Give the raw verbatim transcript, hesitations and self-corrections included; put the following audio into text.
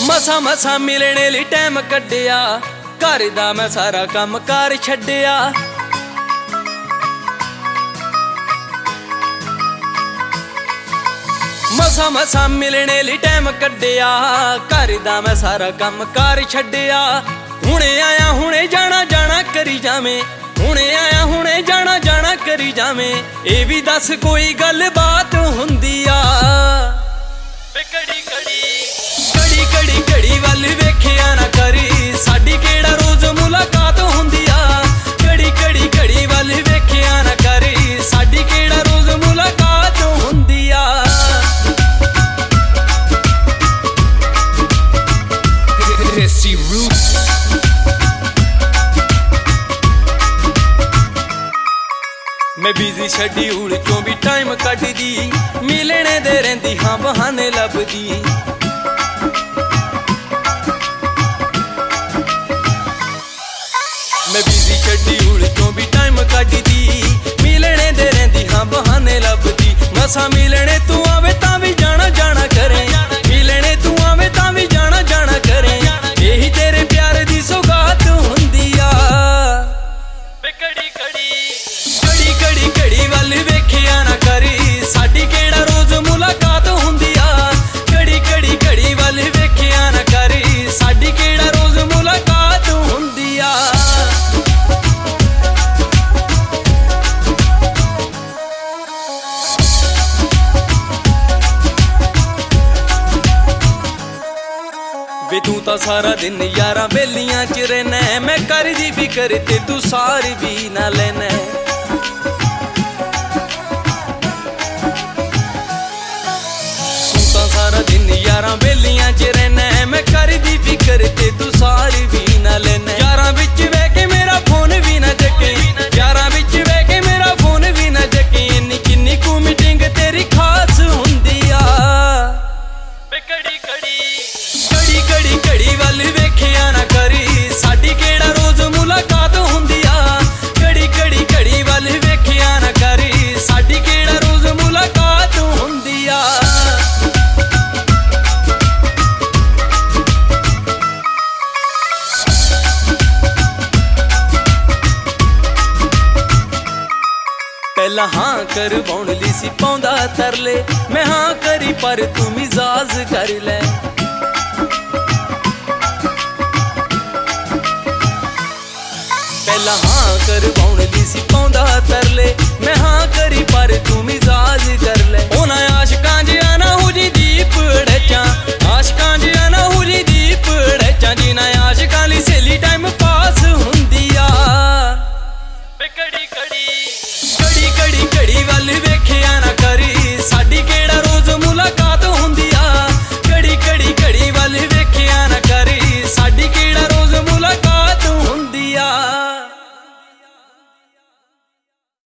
ਮਸਾ ਮਸਾ ਮਿਲਣੇ ਲਈ ਟਾਈਮ ਕੱਢਿਆ, ਘਰ ਦਾ ਮੈਂ ਸਾਰਾ ਕੰਮ ਕਾਰ ਛੱਡਿਆ। ਮਸਾ ਮਸਾ ਮਿਲਣੇ ਲਈ ਟਾਈਮ ਕੱਢਿਆ, ਘਰ ਦਾ ਮੈਂ ਸਾਰਾ ਕੰਮ ਕਾਰ ਛੱਡਿਆ। ਹੁਣੇ ਆਇਆ ਹੁਣੇ ਜਾਣਾ ਜਾਣਾ ਕਰੀ ਜਾਵੇਂ, ਹੁਣੇ ਆਇਆ ਹੁਣੇ ਜਾਣਾ ਜਾਣਾ ਕਰੀ ਜਾਵੇਂ। ਇਹ ਵੀ ਦੱਸ ਕੋਈ ਗੱਲ ਬਾਤ ਹੁੰਦੀ ਆ। ਕੜੀ ਕੜੀ ਕੜੀ ਕੜੀ ਕੜੀ ਵੱਲ ਵੇਖਿਆ ਨਾ ਕਰੀ, ਸਾਡੀ ਕਿਹੜਾ ਰੋਜ਼ ਮੁਲਾਕਾਤ ਹੁੰਦੀ ਆ। ਕੜੀ ਕੜੀ ਕੜੀ ਵੱਲ ਵੇਖਿਆ ਨਾ ਕਰੀ, ਸਾਡੀ ਕਿਹੜਾ ਰੋਜ਼ ਮੁਲਾਕਾਤ ਹੁੰਦੀ ਆ। ਦੇਸੀ ਰੂਟਸ ਮੈਂ ਬਿਜ਼ੀ ਸ਼ੈਡਿਊਲ ਚੋਂ ਵੀ ਟਾਈਮ ਕੱਢਦੀ, ਮਿਲਣੇ ਦੇ ਰਹਿੰਦੀ ਹਾਂ ਬਹਾਨੇ ਲੱਭਦੀ। ਮੈਂ ਬਿਜ਼ੀ ਸ਼ੈਡਿਊਲ ਚੋਂ ਵੀ ਟਾਈਮ ਕੱਢਦੀ, ਮਿਲਣੇ ਦੇ ਰਹਿੰਦੀ ਹਾਂ ਬਹਾਨੇ ਲੱਭਦੀ। ਮਸਾਂ ਮਿਲਣੇ ਤੂੰ ਆਵੇ ਤਾਂ ਵੀ ਜਾਣਾ ਜਾਣਾ ਕਰੇ, ਮਿਲਣੇ ਤੂੰ ਆਵੇ ਤਾਂ ਵੀ ਜਾਣਾ ਜਾਣਾ ਕਰੇ। ਇਹੀ ਤੇਰੇ ਪਿਆਰ ਦੀ ਸੌਗਾਤ ਹੁੰਦੀ ਆ। ਕੜੀ ਕੜੀ ਕੜੀ ਕੜੀ ਕੜੀ ਵੱਲ ਵੇਖਿਆ ਨਾ ਕਰੀ, ਸਾਡੀ ਕਿਹੜਾ ਰੋਜ਼ ਮੁਲਾਕਾਤ ਹੁੰਦੀ ਆ। ਕੜੀ ਕੜੀ ਕੜੀ ਵੱਲ ਵੇਖਿਆ ਨਾ ਕਰੀ, ਸਾਡੀ ਕਿਹੜਾ ਰੋਜ਼ ਮੁਲਾਕਾਤ ਹੁੰਦੀ ਆ। ਵੇ ਤੂੰ ਤਾਂ ਸਾਰਾ ਦਿਨ ਯਾਰਾਂ ਬੇਲੀਆਂ ਚ ਰਹਿਣਾ, ਮੈਂ ਕਰਦੀ ਫਿਕਰ ਤੇ ਤੂੰ ਸਾਰ ਵੀ ਨਾ ਲੈਣਾ। ਤੂੰ ਤਾਂ ਸਾਰਾ ਦਿਨ ਯਾਰਾਂ ਬੇਲੀਆਂ ਚ ਰਹਿਣਾ, ਮੈਂ ਕਰਦੀ ਫਿਕਰ ਤੇ ਤੂੰ ਸਾਰ ਵੀ ਨਾ ਲੈਣਾ। ਯਾਰਾਂ ਵਿੱਚ ਬਹਿ ਕੇ ਮੇਰਾ ਫੋਨ ਵੀ ਨਾ ਚੱਕੇ, ਯਾਰਾਂ ਵਿੱਚ ਬਹਿ ਕੇ ਮੇਰਾ ਫੋਨ ਵੀ ਨਾ ਚੱਕੇ। ਇੰਨੀ ਕਿੰਨੀ ਕੁ ਮੀਟਿੰਗ ਤੇਰੀ ਖਾਸ ਹੁੰਦੀ ਆ। ਕੜੀ ਕੜੀ ਕੜੀ ਕੜੀ ਕੜੀ ਵੱਲ ਵੇਖਿਆ ਨਾ ਕਰੀ, ਸਾਡੀ ਕਿਹੜਾ ਰੋਜ਼ ਮੁਲਾਕਾਤ ਹੁੰਦੀ ਆ। ਕੜੀ ਕੜੀ ਕੜੀ ਵੱਲ ਵੇਖਿਆ ਨਾ ਕਰੀ, ਸਾਡੀ ਕਿਹੜਾ ਰੋਜ਼ ਮੁਲਾਕਾਤ ਹੁੰਦੀ ਆ। ਪਹਿਲਾਂ ਹਾਂ ਕਰਵਾਉਣ ਲਈ ਸੀ ਪਾਉਂਦਾ ਤਰਲੇ, ਮੈਂ ਹਾਂ ਕਰੀ ਪਰ ਤੂੰ ਮਿਜ਼ਾਜ ਕਰ ਲੈ। ਪਹਿਲਾਂ ਹਾਂ ਕਰਵਾਉਣ ਲਈ ਸੀ ਪਾਉਂਦਾ ਤਰਲੇ, ਮੈਂ ਹਾਂ ਕਰੀ ਪਰ ਤੂੰ ਮਿਜ਼ਾਜ ਕਰ ਲੈ। ਉਹਨਾਂ ਆਸ਼ਕਾਂ ਜਿਹਾ ਨਾ ਹੋ ਜੀ ਦੀਪ ੜਚਾਂ, ਆਸ਼ਕਾਂ ਜਿਹਾ ਨਾ ਹੋ ਜੀ ਦੀਪ ੜਚਾਂ। ਜਿਨ੍ਹਾਂ ਆਸ਼ਕਾਂ ਲਈ ਸਹੇਲੀ ਟਾਈਮ ਪਾਸ ਹੁੰਦੀ ਆ। ਕੜੀ ਕੜੀ ਕੜੀ ਕੜੀ ਕੜੀ ਵੱਲ ਵੇਖਿਆ ਨਾ ਕਰੀ, ਸਾਡੀ ਕਿਹੜਾ